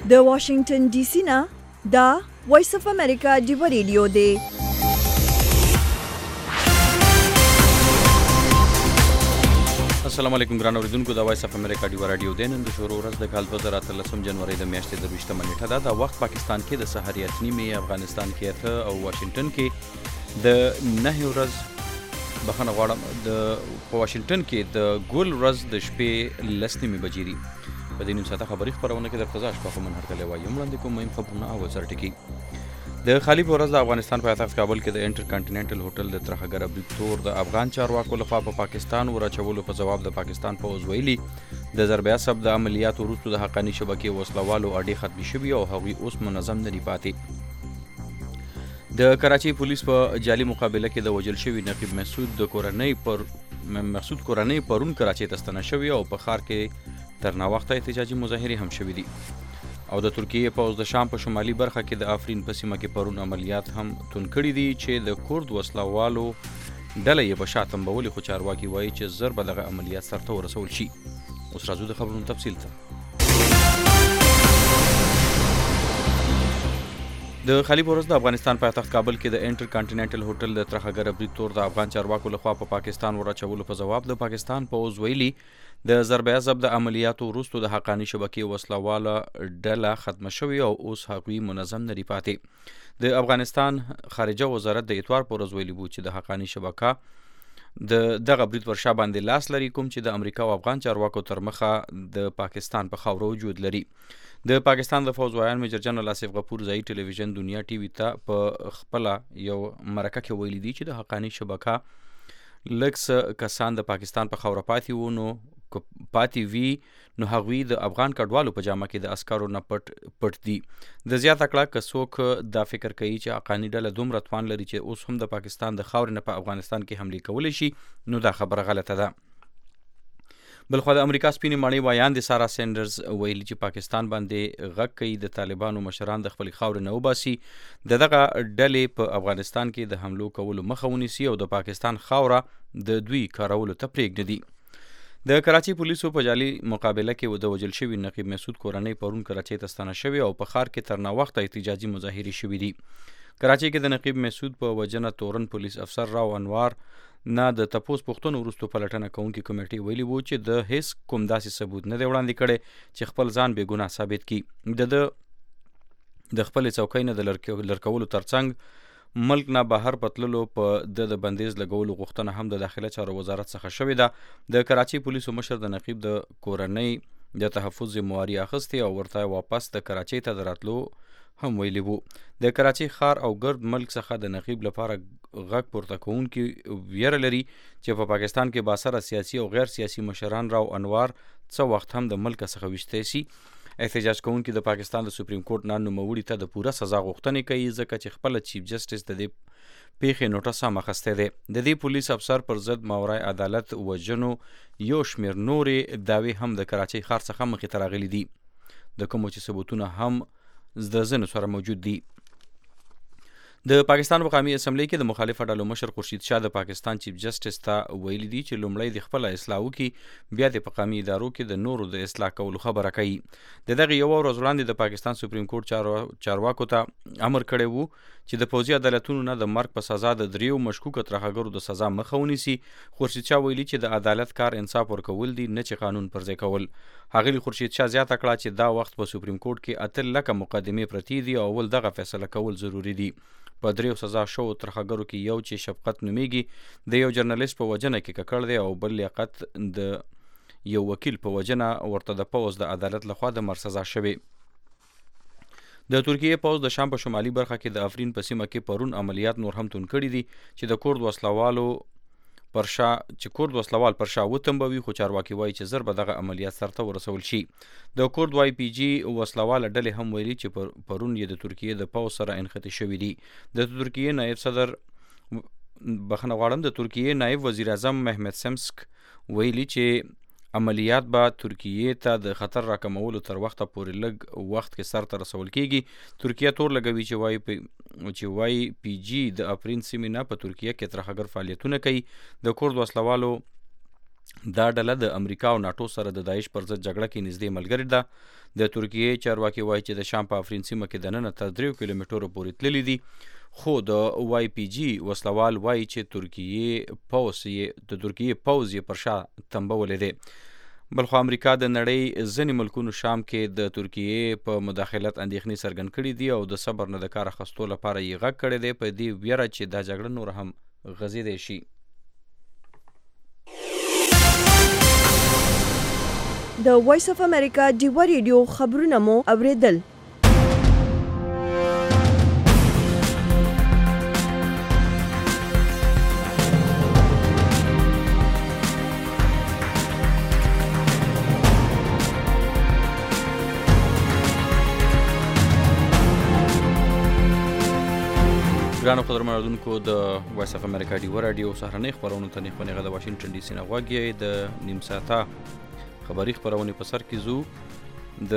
د واشنگټن ډي سي نه دا وایس اف امریکا ډیو ریډیو دی. السلام علیکم ګران اوریدونکو، د وایس اف امریکا ډیو رادیو دی. نن د شروع ورځ د کال 2013 جنوري د میاشتې د 20 نیټه ده. د وخت پاکستان کې د سحر 8:30، افغانستان کې 8 او واشنگټن کې د 9 ورځ بخښنه غواړم په واشنگټن کې د ګل ورځ د شپې 10:30 بجې دي. په دې نیم ساعته خبري خپرونه کې درته ځا شپه من هرکلی وایم وړاندې کوم مهم خبرونه او سرټکی. د خالی په ورځ د افغانستان پایتخت کابل کې د انټر کانټیننټل هوټل د ترهګر بریکتور د افغان چارواکو لخوا په پاکستان ورچولو په جواب د پاکستان پوځ ویلي د ضربه عصب د عملیاتو وروسته د حقاني شبکې وسلوالو اډې ختمې شوي او هغوی اوس منظم نه دي پاتې. د کراچۍ پولیس په جعلي مقابله کې د وژل شوي نقیب مسعود کورنۍ پرون کراچۍ ته ستنه شوي او په ښار کې تر ناوخته احتجاجي مظاهرې هم شوي دي. او د ترکیې پوځ د شام په شمالي برخه کې د آفرین په سیمه کې پرون عملیات هم توند کړي دي چې د کورد وسلوالو ډله یې په شا تنبولې، خو چارواکي وایي چې ژر به دغه عملیات سرته ورسول شي. اوس راځو د خبرونو تفصیل ته. د خالی په ورځ د افغانستان پایتخت کابل کې د انټر کانټیننټل هوټل د ترهګر بریکتور د افغان چارواکو لخوا په پاکستان ورچولو په جواب د پاکستان پوځ ویلي د ضربه عصب د عملیاتو وروسته د حقاني شبکې وسلواله ډله ختمه شوې او اوس هغوی منظم نه دي پاتې. د افغانستان خارجه وزارت د اتوار په ورځ ویلي و چې د حقاني شبکه د دغه برید پر شا باندې لاس لري، کوم چې د امریکا او افغان چارواکو تر مخه د پاکستان په خاوره وجود لري. د پاکستان د فوز وایان میجر جنرال آصف غفور ځایي ټلویزیون دنیا ټي وي ته په خپله یو مرکه کې ویلي دي چې د حقاني شبکه لږ څه کسان د پاکستان په خاوره پاتې وي نو هغوی د افغان کډوالو په جامه کې د عسکرو نه پټ دي. د زیاته کړه که څوک دا فکر کوي چې حقاني ډله دومره توان لري چې اوس هم د پاکستان د خاورې نه په افغانستان کې حملې کولی شي، نو دا خبره غلطه ده. بلخوا د امریکا سپینې ماڼۍ وایان د سارا سینډرز ویلي چې پاکستان باندې غږ کوي د طالبانو مشران د خپلې خاورې نه وباسي، د دغه ډلې په افغانستان کې د حملو کولو مخه ونیسي او د پاکستان خاوره د دوی کارولو ته پرېږدي. د کراچۍ پولیسو په جعلي مقابله کې د وژل شوي نقیب مسعود کورنۍ پرون کراچۍ ته ستنه شوې او په ښار کې تر ناوخته احتجاجي مظاهرې شوي دي. کراچۍ کې د نقیب مسعود په وژنه تورن پولیس افسر راو انوار نه د تپوس پوښتنو وروسته پلټنه کوونکي کمیټې ویلي وو چې د هیڅ کوم داسې ثبوت نه دی وړاندې کړی چې خپل ځان بې ګناه ثابت کړي. د خپلې څوکۍ نه د لرکولو ترڅنګ ملک نه بهر پتللو په د بندیز لګولو غوښتنه هم د داخله چارو وزارت څخه شوې ده. د کراچۍ پولیسو مشر د نقیب د کورنۍ د تحفظ ذمواري اخیستې او ورته واپس د کراچۍ ته د راتلو هم ویلي وو. د کراچۍ ښار او ګرد ملک څخه د نقیب لپاره غږ پورته کوونکي ویره لري چې په پاکستان کې باثره سیاسي او غیر سیاسي مشران راو انوار څه وخت هم د ملک څخه ویستی سي. احتجاج کوونکي د پاکستان د سپریم کورټ نه نوموړي ته د پوره سزا غوښتنې کوي، ځکه چې خپله چیف جسټس د دې پیښې نوټس هم اخیستی دی. د دې پولیس افسر پر ضد ماورای عدالت وژنو یو شمېر نورې دعوې هم د کراچۍ ښار څخه مخې ته راغلي دي، د کومو چې ثبوتونه هم د ځینو سره موجود دي. د پاکستان مقامي اسمبلی کې د مخالفه ډلو مشر خورشید شاه د پاکستان چیف جسټس ته ویلي دي چې لومړی د خپله اصلاح وکړي، بیا د مقامي ادارو کې د نورو د اصلاح کولو خبره کوي. د دغې یوه ورځ وړاندې د پاکستان سپریم کورټ چارواکو ته امر کړی وو چې د پوځي عدالتونو نه د مرګ په سزا د 3 مشکوکه ترهګرو د سزا مخه ونیسي. خورشید شاه ویلي چې د عدالت کار انصاف ورکول دي، نه چې قانون پر ځای کول. ښاغلي خورشید شاه زیاته کړه چې دا وخت په سپریم کورټ کې 8 لکه مقدمې پرتې دي او اول دغه فیصله کول ضروري دي. په 3 سزا شوو ترهګرو کې یو چې شفقت نومیږي د یو جرنالیست په وژنه کې ککړ دی او بل لیاقت د یو وکیل په وژنه ورته د پوځ د عدالت لخوا د مرګ سزا شوې. د ترکیې پوځ د شام په شمالي برخه کې د آفرین په سیمه کې پرون عملیات نور هم توند کړي دي چې د کورد وسلوال پر شا وتنبوي، خو چارواکي وایي چې ژر به دغه عملیات سرته ورسول شي. د کورد واي پی جي وسلواله ډلې هم ویلي چې پرون یې د ترکیې د پوځ سره انخته شوي دي. د ترکیې نایب وزیر اعظم محمد سمسک ویلي چې عملیات به ترکیې ته د خطر راکمولو تر وخته پورې لږ وخت کې سرته رسول کیږي. ترکیه تور لګوي چې واي پی جي د آفرین سیمې نه په ترکیه کې ترهګر فعالیتونه کوي. د کورد وسلوالو دا ډله د امریکا او ناټو سره د داعش پر ضد جګړه کې نږدې ملګرې ده. د ترکیې چارواکي وایي چې د شام په افرین سیمه کې دننه تر 3 کیلومترو پورې تللي دي، خو د واي پی جي وسلوال وایي چې د ترکیې پوځ یې پر شا تنبولې دی. بلخو امریکا د نړۍ ځینې ملکونو شام کې د ترکیې په مداخلت اندېښنې څرګند کړي دي او د صبر نه د کار اخیستو لپاره یې غږ کړی دی، په دې ویره چې دا جګړه نور هم غځېدی شي. د وایس اف امریکا ډیوه ریډیو خبرونه مو اوریدل. ګرانو قدرمنو اوریدونکو، د وایس اف امریکا ډیوه راډیو سهارنۍ خپرونو ته نیغه د واشنګټن ډي سي نه غوږ یې. د نیم ساعته خبري خپرونې په سر کې ځو. د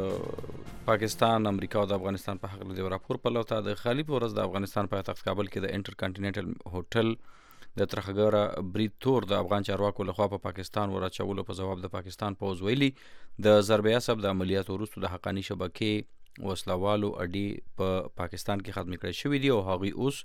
پاکستان، امریکا او د افغانستان په هکله د راپور په لور ته د خالي په ورځ د افغانستان پایتخت کابل کې د انټر کانټیننټل هوټل د ترخګره برید تور د افغان چارواکو لخوا په پاکستان وراچولو په ځواب د پاکستان پوځ ویلي د ضرب عصب د عملیاتو وروسته د حقاني شبکې وسلوالو اډې په پاکستان کې ختم کړی شوي دي او هغوی اوس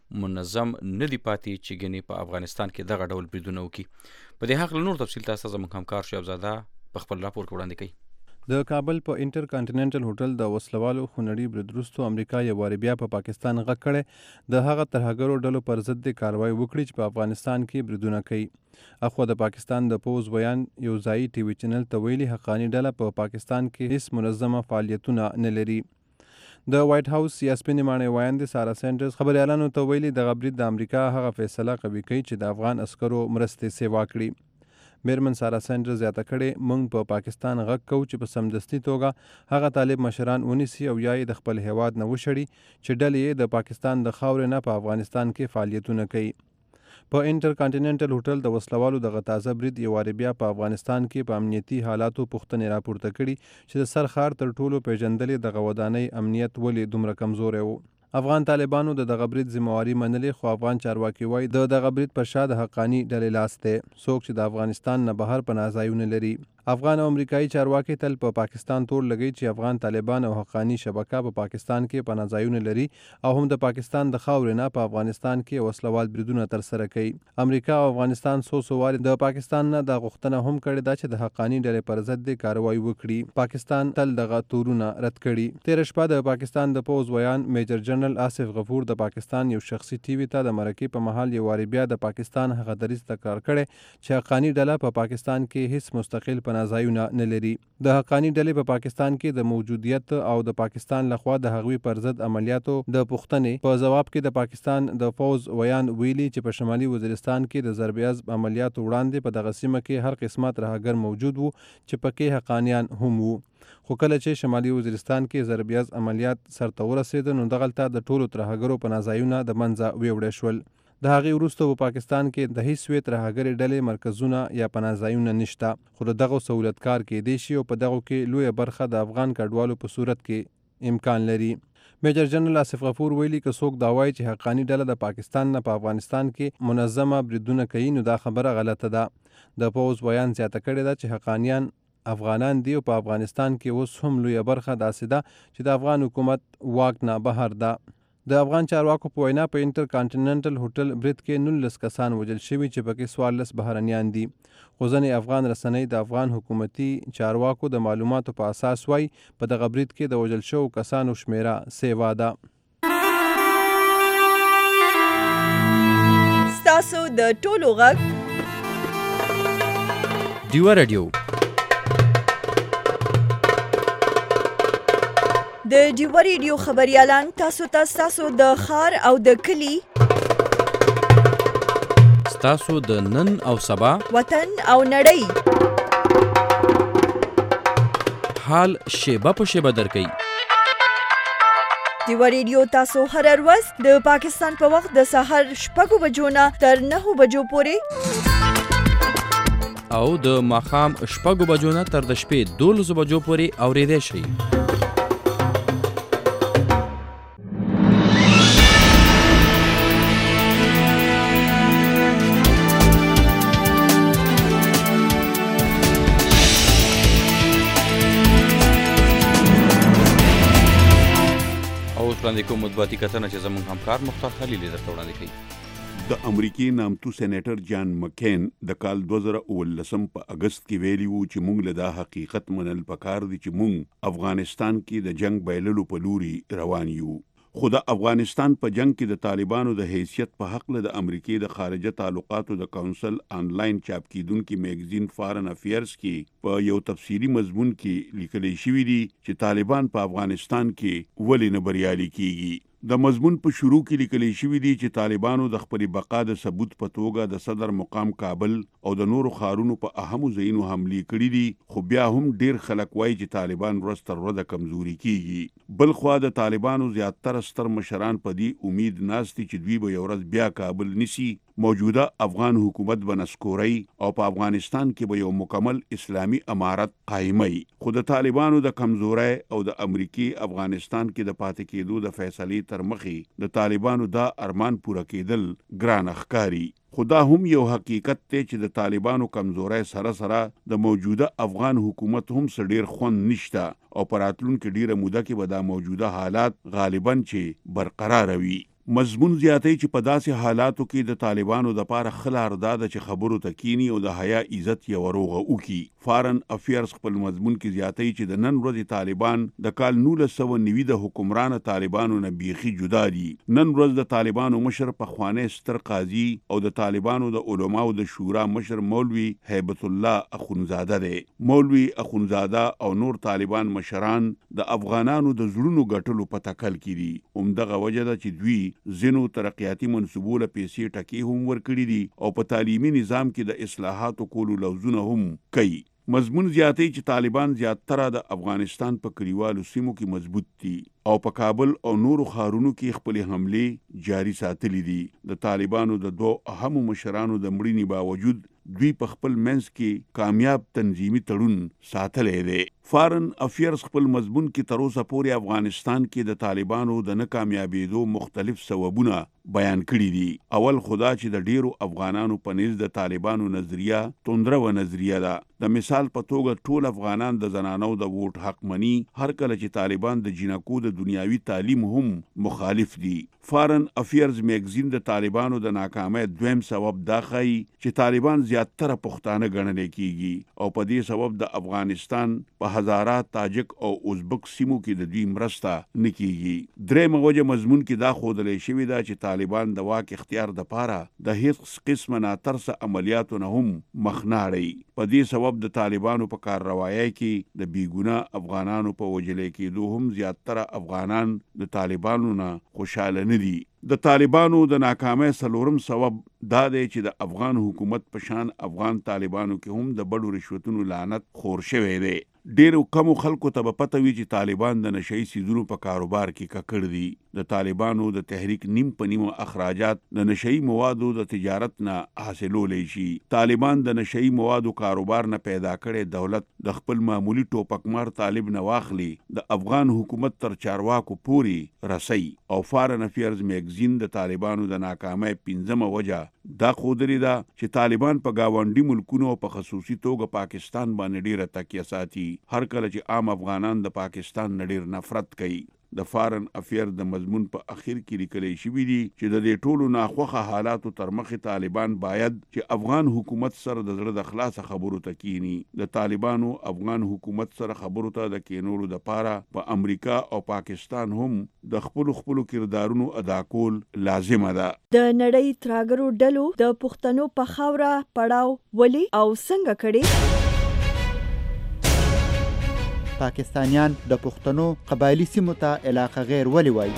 منظم نه دي پاتې چې ګنې په افغانستان کې دغه ډول بریدونه وکړي. په دې هکله نور تفصیل تاسو ته زموږ همکار شعیب زاده په خپل راپور کې وړاندې کوي. د کابل په انټر کانټیننټل هوټل د وسلوالو خونړي برید وروسته امریکا یو وارې بیا په پاکستان غږ کړی د هغه ترهګرو ډلو پر ضد د کاروای وکړي چې په افغانستان کې بریدونه کوي. اخوا د پاکستان د پوځ بیان یو ځایي ټي وي چینل ته ویلي حقاني ډله په پاکستان کې هیڅ منظمه فعالیتونه نه لري. د وایټ هاوس یا سپینې ماڼۍ وایندې سارا سینډرز خبریالانو ته ویلي دغه برید د امریکا هغه فیصله قوي کوي چې د افغان عسکرو مرستې سیوا کړي. میرمن سارا سینډرز زیاته کړې موږ په پاکستان غږ کوو چې په سمدستي توګه هغه طالب مشران ونیسي او یا یې د خپل هیواد نه وشړي چې ډلې یې د پاکستان د خاورې نه په افغانستان کې فعالیتونه کوي. په انټر کانټیننټل هوټل د وسلوالو دغه تازه برید یو وارې بیا په افغانستان کې په امنیتي حالاتو پوښتنې راپورته کړي چې د سر ښار تر ټولو پیژندلې دغه ودانۍ امنیت ولې دومره کمزوری و. افغان طالبانو د دغه برید ذمہواري منلې، خو افغان چارواکي وایي د دغه برید پر شا د حقاني ډلې لاس دی، څوک چې د افغانستان نه بهر پناه ځایونه لري. افغان او امریکایي چارواکي تل په پاکستان تور لګي چې افغان طالبان او حقاني شبکه په پاکستان کې پناه ځایونه لري او هم د پاکستان د خاورې نه په افغانستان کې وسلوال بریدونه ترسره کوي. امریکا او افغانستان څو وارې د پاکستان نه د غوښتنه هم کړې ده چې د حقاني ډلې پر ضد د کاروایی وکړي. پاکستان تل دغه تورونه رد کړي. تېره شپه د پاکستان د پوځ ویان میجر جنرال آصف غفور د پاکستان یو شخصي ټي وي ته د مرکې په مهال یو وارې بیا د پاکستان هغه دریځ تکرار کړی چې حقاني ډله په پاکستان کې هیڅ مستقل پناه ځایونه نه لري. د حقاني ډلې په پاکستان کې د موجودیت او د پاکستان لخوا د هغوی پر ضد عملیاتو د پوښتنې په ځواب کې د پاکستان د پوځ ویان ویلي چې په شمالي وزیرستان کې د ضرب عصب عملیاتو وړاندې په دغه سیمه کې هر قسمه ترهګر موجود وو چې پکې حقانیان هم وو، خو کله چې شمالي وزیرستان کې ضرب عصب عملیات سرته ورسېده نو دغلته د ټولو ترهګرو پناه ځایونه د منځه ویوړی شول. د هغې وروسته په پاکستان کې د هیڅ وې ترهګرې ډلې مرکزونه یا پناه ځایونه نشته، خو د دغو سهولتکار کېدی شي او په دغو کې لویه برخه د افغان کډوالو په صورت کې امکان لري. میجر جنرال آصف غفور ویلي که څوک دا وایي چې حقاني ډله د پاکستان نه په افغانستان کې منظمه بریدونه کوي نو دا خبره غلطه ده. د پوځ بیان زیاته کړې ده چې حقانیان افغانان دی او په افغانستان کې اوس هم لویه برخه داسې ده چې د افغان حکومت واک نه بهر ده. د افغان چارواکو په وینا په انټر کانټیننټل هوټل برید کې 19 کسان وژل شوي چې پکې 14 بهرنیان دي، خو ځینې افغان رسنۍ د افغان حکومتي چارواکو د معلوماتو په اساس وایي په دغه برید کې د وژل شوو کسانو شمیره 3 ده. ستاسو د ټولو غږ ډیوه راډیو د ډیوه ریډیو خبریالان تاسو ته ستاسو د ښار او د کلي، ستاسو د نن او سبا، وطن او نړۍ حال شیبه په شیبه درکوي. ډیوه ریډیو تاسو هر ورځ د پاکستان په وخت د سهار 6 بجو نه تر 9 بجو پورې او د ماښام 6 بجو نه تر د شپې 12 بجو پورې اورېدای شئ. وړاندې کوم مطبوعاتي کتنه چې زموږ همکار مختار خلیل درته وړاندې کوي. د امریکای نامتو سېنیټر جان مکین د کال 2019 په اگست کې ویلي وو چې موږ له دا حقیقت منل پکار دي چې موږ افغانستان کې د جنگ بایللو په لوري روان یو. خو د افغانستان په جنگ کې د طالبانو د حیثیت په حق له د امریکای د خارجه تعلقاتو د کونسل آنلاین چاپ کیدونکو میگزین فارن افیرز کې په یو تفصیلی مضمون کې لیکل شوی دی چې طالبان په افغانستان کې ولې نه بریالي کیږي. د مضمون په شروع کې لیکل شوی دی چې طالبانو د خپل بقا د ثبوت په توګه د صدر مقام کابل او د نورو ښارونو په اهمو ځایونو حملې کړې دي، خو بیا هم ډیر خلک وایي چې طالبان ورځ تر ورځې کمزوري کیږي. بل خوا د طالبانو زیاتره ستر مشران په دې امید ناست چې دوی به یو ورځ بیا کابل نیسي، موجوده افغان حکومت به نسکوري او په افغانستان کې به یو مکمل اسلامي امارت قائمي. خو د طالبانو د کمزوري او د امریکای افغانستان کې د پاتې کېدو د فیصلې تر مخې د طالبانو دا ارمان پوره کېدل ګران ښکاري. خدا هم یو حقیقت ته چې د طالبانو کمزوري سره سره د موجوده افغان حکومت هم سړیر خوند نشته او پراتلونکو ډیره موده کې به دا موجوده حالات غالباً چې برقرار وي. مضمون زیاتې چې په داسې حالاتو کې د طالبانو د پاره خلار داده چې خبرو تکینی او د حیا عزت یې وروغه وکي. فارن افیرز خپل مضمون کې زیاتې چې د نن ورځې طالبان د کال 1990 د حکمران طالبانو نه بیخي جدا دي. نن ورځ د طالبانو مشر په خوانه ستر قاضي او د طالبانو د علماو د شورا مشر مولوی هیبت الله اخونزاده دی. مولوی اخونزاده او نور طالبان مشران د افغانانو د زړونو ګټلو په تکل کې دي. همدغه وجه ده چې دوی زینو ترقیاتی منصوبو له پیسې ټکی هم ورکړي دي او په تعلیمي نظام کې د اصلاحاتو کولو لوزونه هم کوي. مضمون زیاتې چې طالبان زیاتره د افغانستان په کلیوالو سیمو کې مضبوط دي او په کابل او نورو ښارونو کې خپل حملې جاری ساتلې دي. د طالبانو د دوه اهمو مشرانو د مړینې باوجود دوی په خپل منځ کې کامیاب تنظیمي تړون ساتلې دي. فارن افیرز خپل مضمون کې تر اوسه پورې افغانستان کې د طالبانو د ناکامیابېدو مختلف سببونه بیان کړي دي. اول خدا چې د ډیرو افغانانو په نزد د طالبانو نظریه توندره و نظریه ده. د مثال په توګه ټول افغانان د زنانو د ووټ حق مني، هر کله چې طالبان د جنکو د دنیاوي تعلیم هم مخالف دي. فارن افیرز میگزین د طالبانو د ناکامۍ دویم سبب دا ښيي چې طالبان زیاتره پښتانه ګڼل کیږي او په دې سبب د افغانستان په هزارات تاجک او ازبک سیمو کې د دوی مرسته نکېږي. درېمه وجه مضمون کې دا ښودل شوی ده چې طالبان د واک اختیار د پاره د هیڅ قسمه ناترسه عملیاتو نه هم مخ نه اړوي. په دې سبب د طالبانو په کار روایي کې د بیګونه افغانانو په وجلې کېدو هم زیاتره افغانان د طالبانو نه خوشاله نه دي. د طالبانو د ناکامۍ څلورم سبب دا دی چې د افغان حکومت په شان افغان طالبانو کې هم د بډو رشوتونو لعنت خور شوی دی. ډیرو کمو خلکو ته به پته وي چې طالبان د نشئی سیزونو په کاروبار کې ککړ دي. د طالبانو د تحریک نیم په نیمه اخراجات د نشئی موادو د تجارت نه حاصلولی شي. طالبان د نشئی موادو کاروبار نه پیدا کړي دولت د خپل معمولی ټوپکمار طالب نه واخلي د افغان حکومت تر چارواکو پوري رسي. او فارن افیرز میگزین د طالبانو د ناکامۍ پنځمه وجه دا خودري ده چې طالبان په گاونډي ملکونو په خصوصي توګه پاکستان باندې ډیره تکیه ساتي. هر کله چې عام افغانان د پاکستان نه ډیر نفرت کوي. د فارن افیر د مضمون په اخر کې لیکل شوی دی چې د دې ټولو ناخوخه حالاتو تر مخې طالبان باید چې افغان حکومت سره د زړه د خلاص خبرو ته کینی. د طالبانو افغان حکومت سره خبرو ته د کینولو د پاره په امریکا او پاکستان هم د خپل کردارونو ادا کول لازمه ده. د نړۍ تراګرو ډلو د پښتنو په خاوره پړاو ولي او څنګه کړي؟ پاکستانیان د پښتنو قبایلی سیمو ته علاقه غیر ولې وایي؟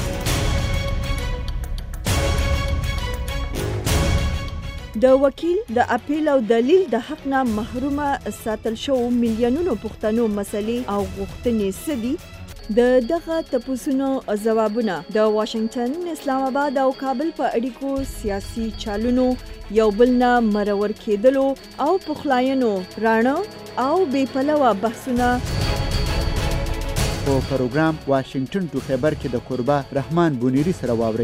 د وکیل د اپیل او دلیل د حق نه محرومه ساتل شو میلیونونو پښتنو مسلې او غوښتنې سدي. د دغه تپوسونو ځوابونه د واشنگټن، اسلام آباد او کابل په اړیکو سیاسي چالونو یو بل نه مرور کېدلو او پخلاینو راڼه او بې پلوه بحثونه په پروګرام واشنگټن ټو خیبر کې د قربا رحمان بونیری سره واورئ.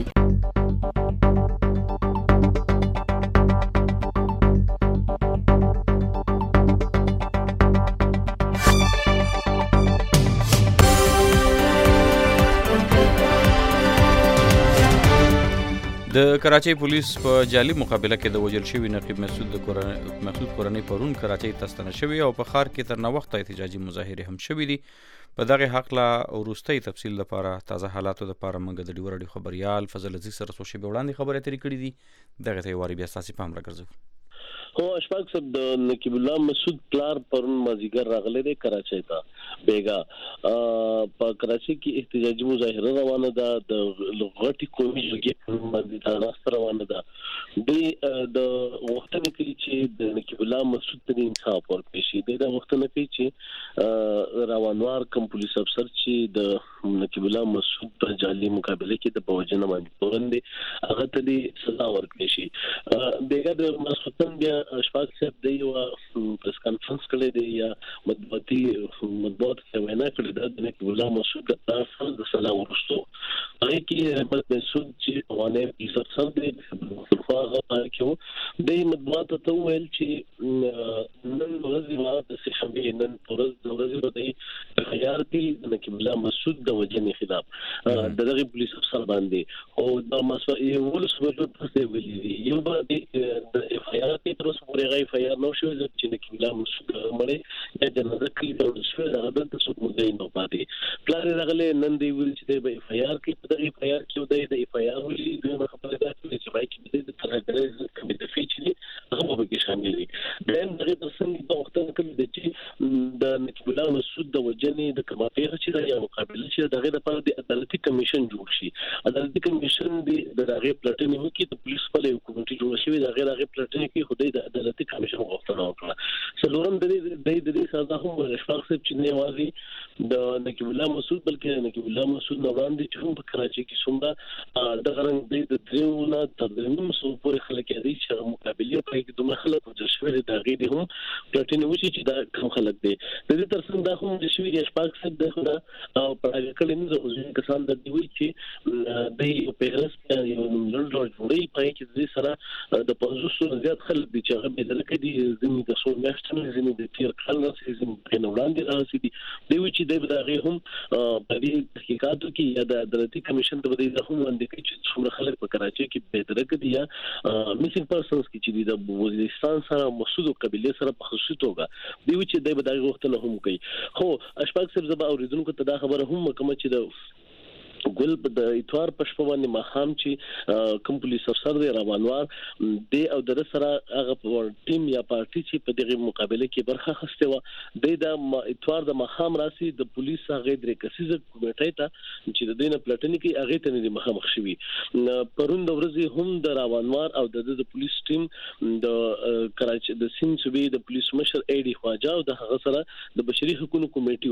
د کراچۍ پولیس په جعلي مقابله کې د وژل شوي نقیب مسعود کورنۍ پرون کراچۍ ته ستنه شوې او په ښار کې تر ناوخته احتجاجي مظاهرې هم شوې دي. په دغه هکله وروستۍ تفصیل لپاره تازه حالاتو لپاره موږ د ډیوه راډیو خبریال فضل عزیز سره څو شېبې وړاندې خبرې اترې کړې دي. دغه ته یې واري بیا ستاسې پام راګرځوو. هو اشفاق صاحب د نقیب الله مسعود پلار پرون مازیګر راغلی دی کراچۍ ته بیګا په کراچۍ کې احتجاجي مظاهره روانه ده. د غټي قومي جرګې باندې راست روانه ده. د وختونه کې چې د نقیب الله مسعود ته انصاف ورکړي شي. د وختونه کې چې روانوار کم پولیس افسر چې د نقیب الله مسعود په جعلي مقابله کې د بوجنه باندې تورندې هغه ته د سزا ورکړي شي. بیګا د مسعودن بیا اشفاق صاحب دی یو پریس کانفرنس کړی دی یا مطبوعات ته وینا کړې ده د نقیب الله مسعود د طرف د سزا ورسته هغه کې احمد مسعود چې قوانین پولیس افسر دی هغه کې د مطبوعات ته ویل چې نن ورځ د سشنبه نن ورځ د خیار کې نقیب الله مسعود د وجنې خلاف دغه پولیس افسر باندې او د مسوي ولس وجود څه ویلي یو د اف آی آر کې تر اوسه پورې غي فایار نو شو چې نقیب الله مسعود مړی یا جنازه کې د شو د غدن ته څوک مدعي نه پاتې پلان راغله نن دی ویل چې د اف آی آر کې د اف آی آر کې د اف آی آر ولې د خبره ده چې بای کې د ترګرز کمیټه فیچري هغه به کې شامل دي. دغه د څنګه د وخت کې د د نقیب الله مسعود د وجنې د کماټې چې د مقابله چې دغه لپاره د عدالتي کمیشن جوړ شي. عدالتي کمیشن د دغه پلاتینم کې د پولیس په حکومتي جوړ شوی دغه پلاتینم کې خدای د عدالتي کمیشن غوښتنه وکړه. څلورم د سزا هم اشفاق صاحب چې نه وایي د نقیب الله مسعود بلکې نقیب الله مسعود نو وړاندې چې هم په کراچۍ کې څومره د غرنګ د دریونه تر دریمه سو پورې خلک دي چې مقابله کوي کې دومره خلک د شوی د غیر هم پلاتینم چې دا کوم خلک دي د دې ترڅنګ دا هم د شوی اشفاق صاحب د خدا او په هغه کله نه زه کسان د دوی چې د پیغرس یو نړۍ جوړي پای کې د سره د 500 زیات خلک دي چې هغه به درکې دي زمي د څو میاشتې زمي د تیر کال نه زمي په وړاندې راځي دي چې د دغه هم په دې تحقیقاتو کې یا د عدالتي کمیشن ته د هم وړاندې چې څومره خلک په کراچۍ کې به درکې دي یا میسینګ پرسنز کې چې د وزیرستان سره مسعود قبيله سره په خصوصي توګه دی چې د دغه وختونه هم کوي. خو اشفاق صاحب زبا اوریدونکو ته دا خبره هم کوم چې د ګل د اتوار په شپه باندې ماخام چې کوم پولیس افسر دی روانوار دی او د سره هغه ټیم یا پارټي چې په دغه مقابله کې برخه اخیسته و د اتوار د ماخام راسي د پولیس هغه درې کسیزه کمیټه ته چې د دینه پلاتنی کې هغه ته نه مخامخ شوی. پرون د ورځې هم د روانوار او د پولیس ټیم د کراچۍ د سین صوبې د پولیس مشر ایډي خواجه او د هغه سره د بشري حقوقو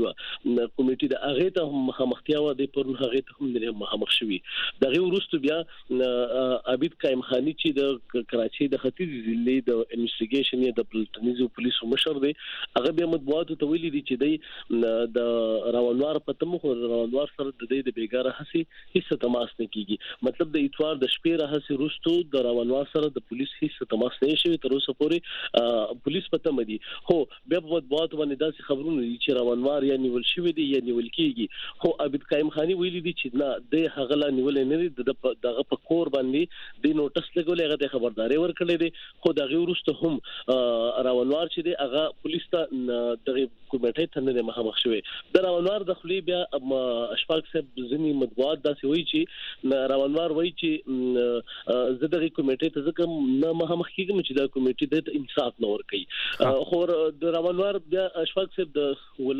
کمیټه د هغه ته مخامختیا و د پرون هغه هم مخامخ شوی. دغه وروسته بیا عبید قائم خانی چې د کراچۍ د ختیځ ضلع د انویسټیګیشن یا د پلټنیزو پولیسو مشر دی هغه بیا مطبوعات ته ویلي دي چې د روانوار په تمخ روانوار سره د دې د بیګاره هسي هیڅ تماس نه کیږي. مطلب د اتوار د شپې راهسي وروسته د روانوار سره د پولیس هیڅ تماس نه شوی تر اوسه پورې پولیس پته مدي. خو بیا په مطبوعات باندې داسې خبرونه دي چې روانوار یا نیول شوی دی یا نیول کیږي. خو عبید قائم خانی ویلي دي چې نه د هغه لا نیول نه دي دغه په کور باندې د نوټس لګولې هغه خبرداري ورکړې دي. خو دغه وروسته هم روانوار چې دی هغه پولیس ته دغه کمیټې ته نه مخامخ شوی. د روانوار د خلی بیا اشفاق صاحب ځنی مطبوعات داسې وایي چې روانوار وایي چې زه دغه کمیټې ته ځکه نه مخامخ کیږم چې دا کمیټې د انصاف نه ورکړي. خو د روانوار بیا اشفاق صاحب د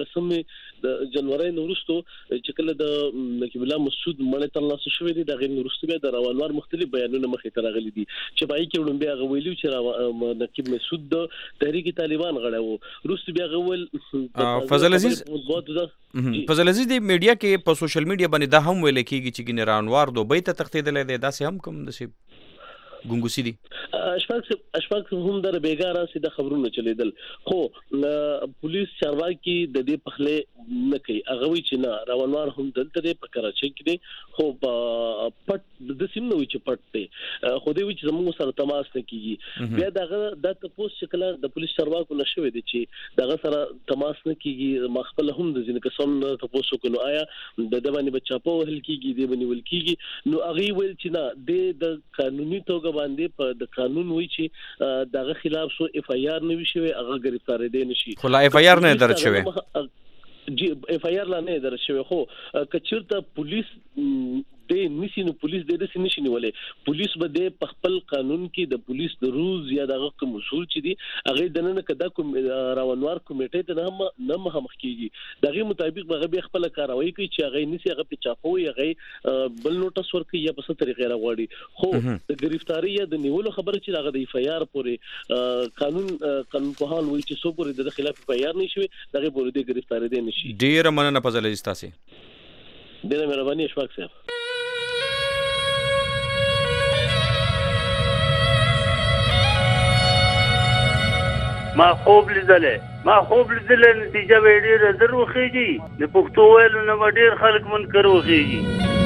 18 د جنوري وروسته چې کله د نقیب الله مسعود مړ تر لاسه شوی دی دغه وروسته بیا د روانوار مختلف بیانونه مخې ته راغلي دي چې پای کې وړاندې هغه ویلو چې نقیب مسعود د تحریک طالبان غړی وو. وروسته بیا غول فضل عزیز د میډیا کې په سوشل میډیا باندې دا هم ویل کېږي چې ګنرانوار دوبۍ ته تښتېدلی دی داسې هم کوم داسې ګونګوسی دي. اشفاق هم در بیګاره سي د خبرونه چلیدل. خو پولیس چارواکي د دې پخله نه کوي. هغه وی چې نه روانوار هم دلته په کراچۍ کې دي خو پټ د سیم نو چې پټ دي خو دوی چې زموږ سره تماس نه کیږي. بیا دغه د تاسو شکل د پولیس چارواکو نشوي دي چې دغه سره تماس نه کیږي. مخبل هم د ځینې قسم تاسو کو نو آیا د باندې بچا په هل کیږي دی باندې ول کیږي نو هغه ویل چې نه د قانوني توګه باندې په د قانون وی چې دغه خلاف سو اف آی آر نه وی شوی هغه گرفتار دي نشي. خو لا اف آی آر نه درج شوی جی اف آی آر لا نه درج شوی خو کچرته پولیس د نشي نو پولیس د دې نشي نیولې. پولیس به د خپل قانون کې د پولیس د روز یا دغه کوم اصول چې دي هغه د نن کدا کوم روانوار کمیټې ته نه مخ کیږي دغه مطابق به خپل کاروایی کوي چې هغه نشي هغه په چاپوي هغه بل نوټس ورکړي یا په څه طریقې راغواړي. خو د گرفتاری یا د نیولو خبره چې هغه د اف آی آر پورې قانون په حال وایي چې سو پورې د خلاف اف آی آر نشي دغه پورې د گرفتاری دي نشي. ډیر مننه فضل عزیز تاسو ډیر مهرباني اشفاق صاحب. ما خوب لیدلې نتیجه به ډېره زر وخېږي. د پښتو ویلو نه ډېر خلک منکر وخېږي.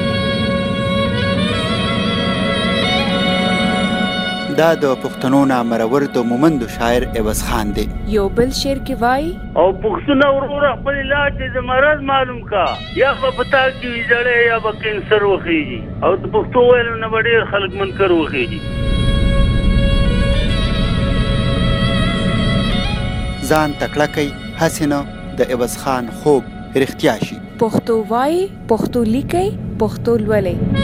دا د پښتنو نامرور د مومندو شاعر عوض خان دی. یو بل شعر کې وای او پښتون وروره خپل علاج د مرض معلوم کا یا په پتا کې ویځړې یا به کینسر وخېږي او د پښتو ویلو نه ډېر خلک منکر وخېږي. ځان تکړه کوي هسې نه د عوض خان خوب رښتیا شي. پښتو وای پښتو لیکي پښتو لولي.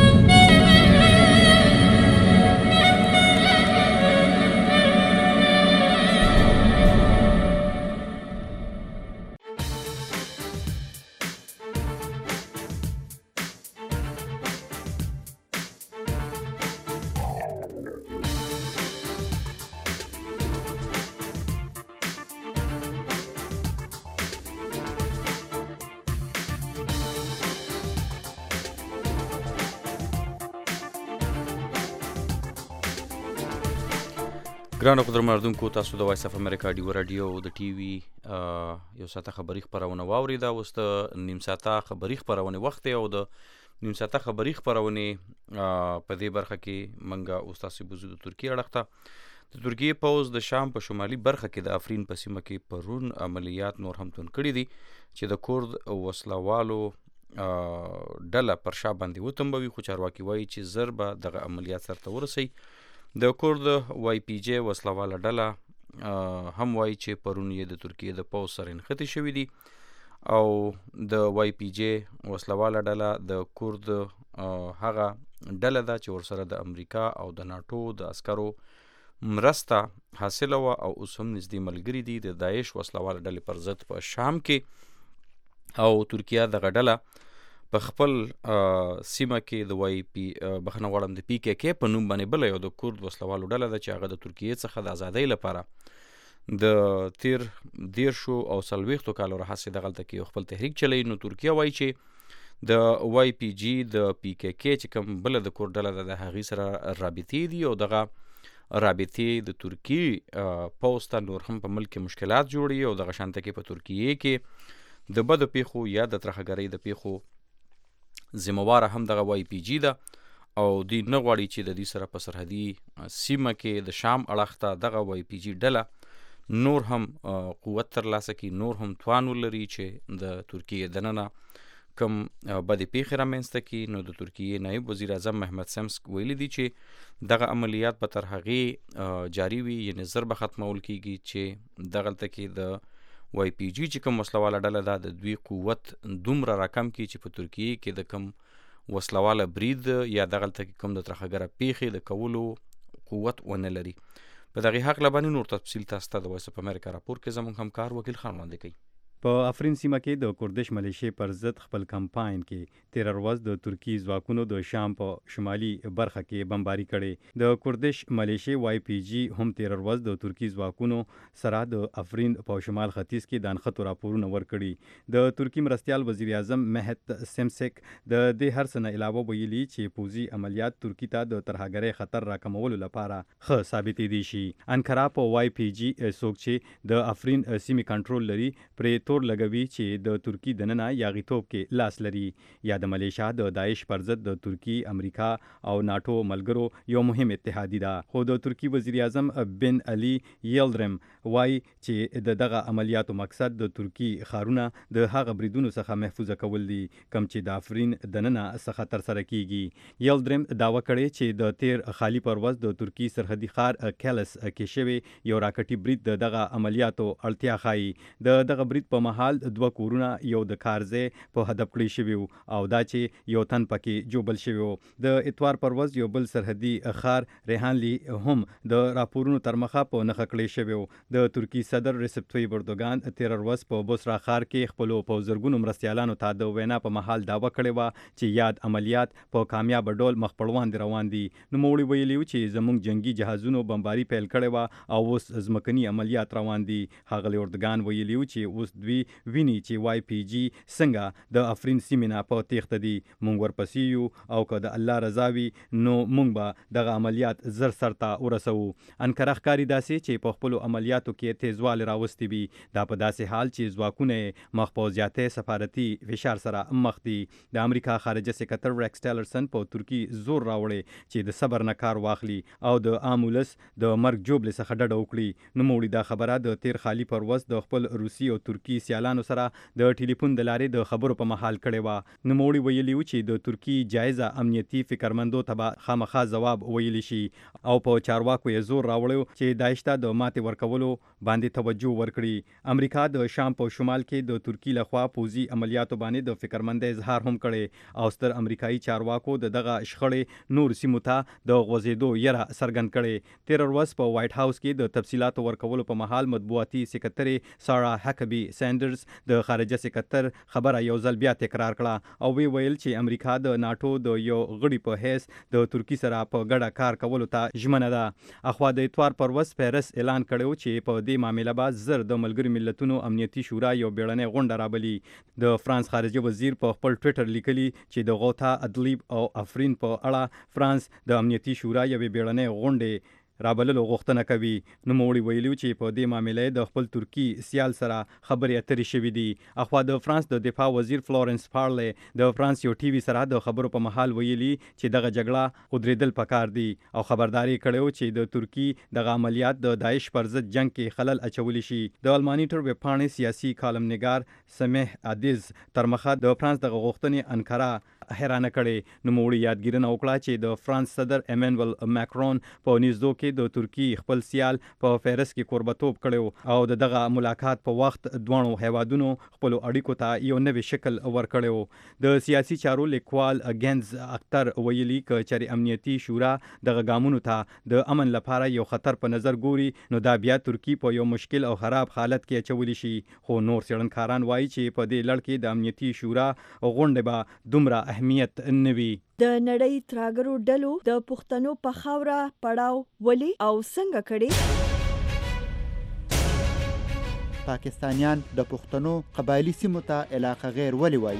ګرانو قدرمنو تاسو د وایس اف امریکا ډیو رادیو د ټي وي یو ساعته خبري خبرونه واوریدا. اوس د نیم ساعته خبري خبرونه وخت او د نیم ساعته خبري خبرونه په دې برخه کې منګه اوس تاسو بوزو د ترکیه اړخته. د ترکیه پوز د شام په شمالي برخه کې د افرین په سیمه کې پرون عملیات نور هم تون کړی دي چې د کورد وسلوالو ډله پر شا باندې وتمبوي. خو چارواکي وایي چې ضربه دغه عملیات سره ورسي. د کورد وای پی جی وسلواله ډله هم وایي چې پرون یې د ترکیه د پوز سره نښتې شوي دي او د وای پی جی وسلواله ډله د کورد هغه ډله ده چې ورسره د امریکا او د ناټو د عسکرو مرسته حاصله وه او اوس هم نږدې ملګري دي د داعش وسلواله ډلې پر ضد په شام کې. او ترکیه دغه ډله په خپل سیمه کې د وای پی بخنه غواړم د پی کې په نوم باندې بل یو د کورد وسلوالو ډله ده چې هغه د ترکیه څخه د ازادۍ لپاره د تیر 10 او 40 کالو راهیسې دغلته کې خپل تحریک چلی. نو ترکیه وایي چې د وای پی جی د پی کې چې کوم بل د کورد ډله د هغې سره رابطې دي او دغه رابطې د ترکیه پوز ته نور هم په ملک کې مشکلات جوړي او دغه شانته کې په ترکیه کې د بدو پیښو یا د ترهګرۍ د پیښو ذمہواره هم دغه وای پی جی ده او دوی نه غواړي چې د دې سره په سرحدي سیمه کې د شام اړخ ته دغه وای پی جی ډله نور هم قوت ترلاسه کړي، نور هم توان ولري چې د ترکیه دننه کم بدې پیښې رامنځته کړي. نو د ترکیه نایب وزیر اعظم محمد سمسک ویلي دي چې دغه عملیات به تر هغې جاري وي، یعنې زر به ختمول کیږي چې دغلته کې د وای پی جی چې کوم وسلواله ډله ده د دوی قوت دومره راکم کړي چې په ترکیه کې د کوم وسلواله برید یا دغلته کې کوم د ترهګره پیښې د کولو قوت ونه لري. په دغې هکله باندې نور تفصیل تاسو ته د وایس اف امریکا راپور کې زموږ همکار وکیل خان وړاندې کوي. په افرین سیمه کې د کوردش ملیشې پر ضد خپل کمپاین کې 13 ورځ د ترکی ځواکونو د شام په شمالي برخه کې بمباري کړي. د کوردش ملیشې وای پی جی هم 13 ورځ د ترکی ځواکونو سره د افرین په شمال ختیځ کې د انخطو راپورونه ورکړي. د ترکی مرستیال وزیر اعظم مهد سمسک د دې هر څه نه علاوه ویلي چې پوځي عملیات ترکی ته د ترهګرۍ خطر راکمولو لپاره ښه ثابتې دي شي. انکارا په وای پی جی څوک چې د افرین سیمې کنټرول لري پرې تور لګوي چې د ترکی دننه یاغیتوب کې لاس لري یا د ملیشیا د داعش پر ضد د ترکی، امریکا او ناتو ملګرو یو مهم اتحادی ده. خو د ترکی وزیر اعظم بن علي یلدرم وایي چې دغه عملیاتو مقصد د ترکی ښارونه د هغه بریدونو څخه محفوظ کول دي کوم چې د افرین دننه څخه ترسره کیږي. یلدرم دعوه کړې چې د تیر خالی پرواز د ترکی سرحدي ښار کیلس کې شوی یو راکټي برید دغه عملیاتو اړتیا ښایي. دغه برید په مهال 2 کورونه یو د کارځای په هدف کړی شوي او دا چې یو تن پکې جوبل شوی و. د اتوار پرواز یو بل سرحدي ښار ریحانلی هم د راپورونو تر مخه په نښه کړی شوی و. د ترکی صدر ریسپ طیب اردوګان تیر ورځ په بوسرا ښار کې خپلو پوځرګونو مرستیالانو ته د وینا په مهال دعوه کړې وه چې یاد عملیات په کامیاب ډول مخ پر وړاندې روان دي. نوموړي ویلي چې زموږ جنگي جهازونو بمباري پیل کړې وه او اوس ځمکني عملیات روان دي. ښاغلي اردوګان ویلي چې اوس دوی ویني چې وای پی جی څنګه د افرین سیمې نه په تیښته دي. موږ ورپسې یو او که د الله رضا وي نو موږ به دغه عملیات زر سرته ورسوو. انکره ښکاري داسې چې په خپلو عملیاتو کې تیزوالی راوستی وي. دا په داسې حال چې ځواکونه یې مخ په زیاتې سفارتي فشار سره مخ دي. د امریکا خارجه سکرټر ریکس ټیلرسن په ترکی زور راوړی چې د صبر نه کار واخلي او د عام ولس د مرګ جوبلې څخه ډډه وکړي. نوموړي دا خبره د تیر خالي پرواز د خپل روسي او ترکی سیالانو سره د ټلیفون د لارې د خبرو په مهال کړې وه. نوموړي ویلي و چې د ترکی جایزه امنیتي فکرمندو ته به خامخا ځواب ویلی شي او په چارواکو یې زور راوړی چې داعش ته د ماتې ورکولو باندې توجه ورکړي. امریکا د شام په شمال کې د ترکی لخوا پوځي عملیاتو باندې د فکرمندۍ اظهار هم کړی او ستر امریکایي چارواکو دغه شخړې نور سیمو ته د غوځېدو یره څرګند کړي. تیر ورځ په وایټ هاوس کې د تفصیلاتو ورکولو په مهال مطبوعاتي سکرټري سارا هکبي سینډرز د خارجه سکرټر خبره یو ځل بیا تکرار کړه او وی ویل چې امریکا د ناتو د یو غړي په حیث د ترکی سره په ګډه کار کولو ته ژمنه ده. اخوا د اتوار پر ورځ پیرس اعلان کړی چې په دې معاملې به زر د ملګرو ملتونو امنیتي شورا یو بیړنۍ غونډه رابلي. د فرانس خارجه وزیر په خپل ټویټر لیکلي چې د غوثا ادلیب او افرین په اړه فرانس د امنیتي شورا یوې بیړنۍ غونډې رابللو غوښتنه کوي. نوموړي ویلي چې په دې معاملې د خپل ترکی سیال سره خبرې اترې شوې دي. اخوا د فرانس د دفاع وزیر فلورنس پارلې د فرانس یو ټي وي سره د خبرو په مهال ویلي چې دغه جګړه ودرېدل پکار دي او خبرداري کړو چې د ترکی دغه عملیات د داعش پر ضد جنگ کې خلل اچولی شي. د المانیټر ویب پاڼې سیاسي کالم نگار سمیح عادز تر مخه د فرانس دغه غوښتنې انکاره حیرانه کړي. نوموړي یادګیرنه وکړه چې د فرانس صدر ایمانوئل ماکرون په نږدو کې د ترکی خپل سیال په فیرس کې کوربتوب کړو او دغه ملاقات په وخت دوه هیوادونو خپل اړیکو ته یو نوی شکل ورکړو. د سیاسي چارو لیکوال اگنز اختر ویلي چې چاري امنیتي شورا دغه ګامونو ته د امن لپاره یو خطر په نظر ګوري نو دا بیا ترکی په یو مشکل او خراب حالت کې اچولی شي. خو نور څېړنکاران وایي چې په دې لړ کې د امنیتي شورا غونډه به دومره اهمیت نه وي. د نړۍ تراګرو ډلو د پښتنو په خاوره پړاو ولې او څنګه کړي؟ پاکستانیان د پښتنو قبایلی سیمو ته علاقه غیر ولې وایي؟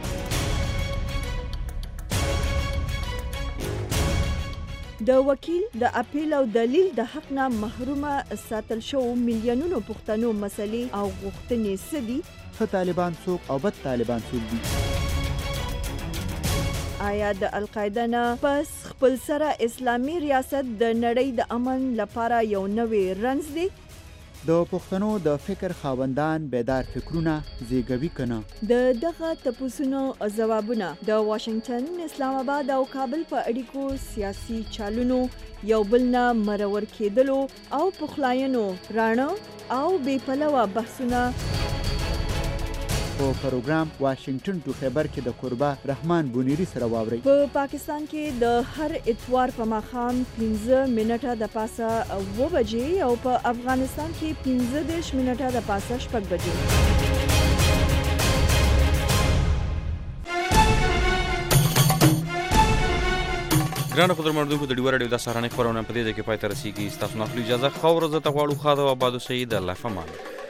د وکیل د اپیل او دلیل د حق نه محرومه ساتل شو میلیونونو پښتنو مسلې او غوښتنې څه دي؟ ښه طالبان څوک او بد طالبان څوک دي؟ آیا د القاعده نه پس خپل سره اسلامي ریاست د نړۍ د امن لپاره یو نوی رنځ دی؟ د پښتنو د فکر خاوندان بیدار فکرونه زیږوي کنه؟ د دغه تپوسونو ځوابونه د واشنگټن، اسلام آباد او کابل په اړیکو سیاسي چالونو یو بل نه مرور کېدلو او پخلاینو راڼه او بې پلوه بحثونه په پروګرام واشنگټن ټو خیبر کې د قربا رحمان بونیری سره واوري. په پاکستان کې د هر اتوار په ماښام 15 منټه د پاسه 9 بجې او په افغانستان کې 15 منټه د پاسه 6 بجې. ګرانو قدرمنونکو د ډیوه راډیو د سهارنۍ خبرونه په دې ځای کې پای ته رسیږي. ستاسو نه اخلو اجازه. ښه ورځ ته غواړو. ښه ده او آباد اوسئ. د الله په امان.